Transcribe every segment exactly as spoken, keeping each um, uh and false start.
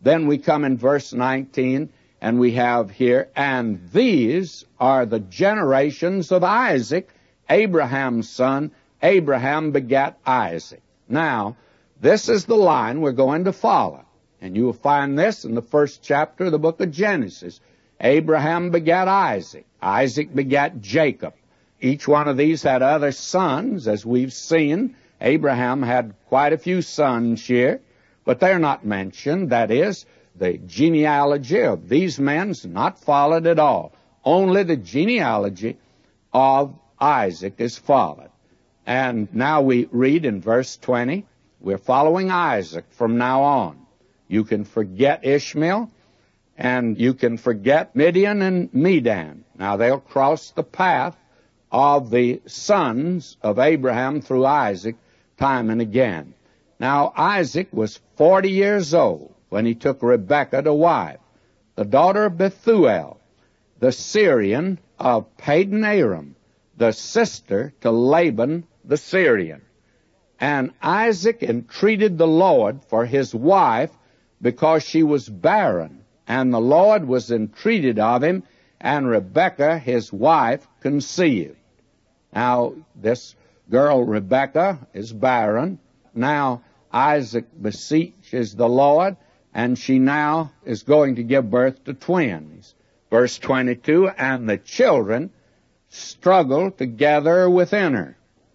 Then we come in verse nineteen, and we have here, and these are the generations of Isaac, Abraham's son. Abraham begat Isaac. Now, this is the line we're going to follow. And you will find this in the first chapter of the book of Genesis. Abraham begat Isaac. Isaac begat Jacob. Each one of these had other sons, as we've seen. Abraham had quite a few sons here, but they're not mentioned. That is, the genealogy of these men is not followed at all. Only the genealogy of Isaac is followed. And now we read in verse twenty, we're following Isaac from now on. You can forget Ishmael, and you can forget Midian and Medan. Now they'll cross the path of the sons of Abraham through Isaac time and again. Now Isaac was forty years old when he took Rebekah to wife, the daughter of Bethuel, the Syrian of Padan Aram, the sister to Laban the Syrian. And Isaac entreated the Lord for his wife because she was barren, and the Lord was entreated of him, and Rebekah, his wife, conceived. Now, this girl, Rebekah, is barren. Now, Isaac beseeches the Lord, and she now is going to give birth to twins. Verse twenty-two, and the children struggle together within her.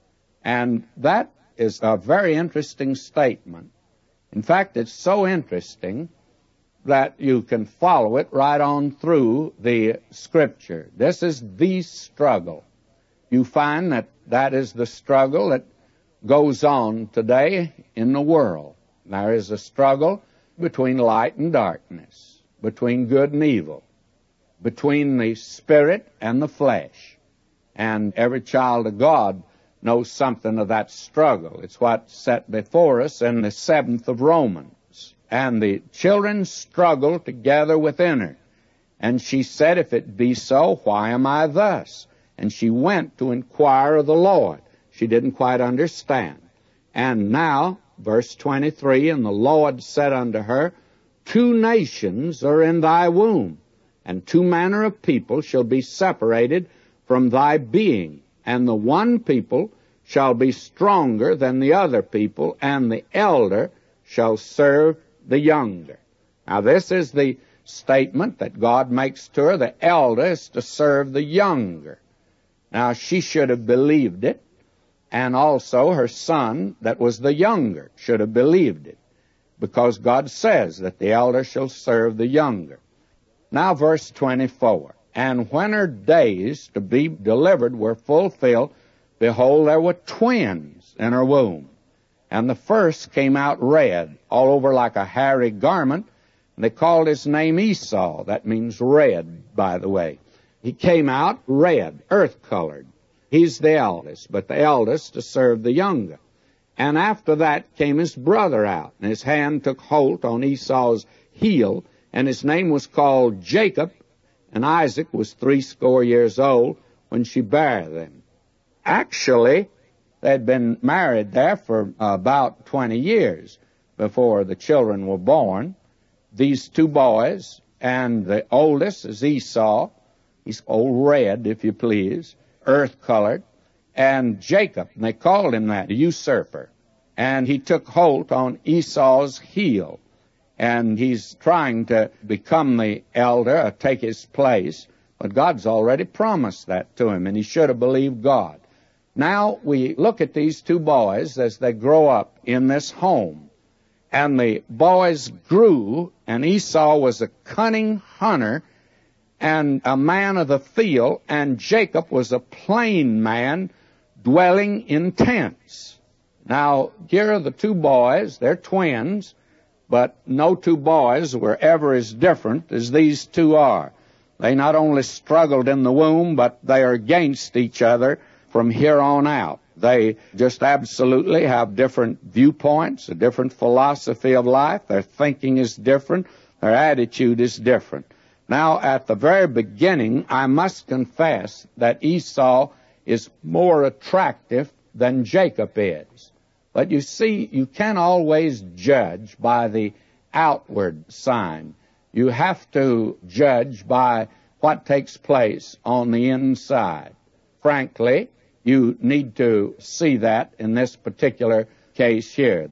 And that is a very interesting statement. In fact, it's so interesting that you can follow it right on through the Scripture. This is the struggle. You find that that is the struggle that goes on today in the world. There is a struggle between light and darkness, between good and evil, between the spirit and the flesh. And every child of God knows something of that struggle. It's what's set before us in the seventh of Romans. And the children struggle together within her. And she said, if it be so, why am I thus? And she went to inquire of the Lord. She didn't quite understand. And now, verse twenty-three, and the Lord said unto her, two nations are in thy womb, and two manner of people shall be separated from thy being, and the one people shall be stronger than the other people, and the elder shall serve the younger. Now this is the statement that God makes to her. The elder is to serve the younger. Now she should have believed it, and also her son that was the younger should have believed it, because God says that the elder shall serve the younger. Now verse twenty-four, and when her days to be delivered were fulfilled, behold, there were twins in her womb. And the first came out red, all over like a hairy garment, and they called his name Esau. That means red, by the way. He came out red, earth-colored. He's the eldest, but the eldest to serve the younger. And after that came his brother out, and his hand took hold on Esau's heel, and his name was called Jacob, and Isaac was threescore years old when she bare them. Actually, they'd been married there for about twenty years before the children were born. These two boys, and the oldest is Esau. He's old red, if you please, earth-colored, and Jacob, and they called him that, a usurper. And he took hold on Esau's heel, and he's trying to become the elder, or take his place, but God's already promised that to him, and he should have believed God. Now we look at these two boys as they grow up in this home. And the boys grew, and Esau was a cunning hunter and a man of the field, and Jacob was a plain man dwelling in tents. Now, here are the two boys. They're twins, but no two boys were ever as different as these two are. They not only struggled in the womb, but they are against each other from here on out. They just absolutely have different viewpoints, a different philosophy of life. Their thinking is different. Their attitude is different. Now, at the very beginning, I must confess that Esau is more attractive than Jacob is. But you see, you can't always judge by the outward sign. You have to judge by what takes place on the inside. Frankly, you need to see that in this particular case here.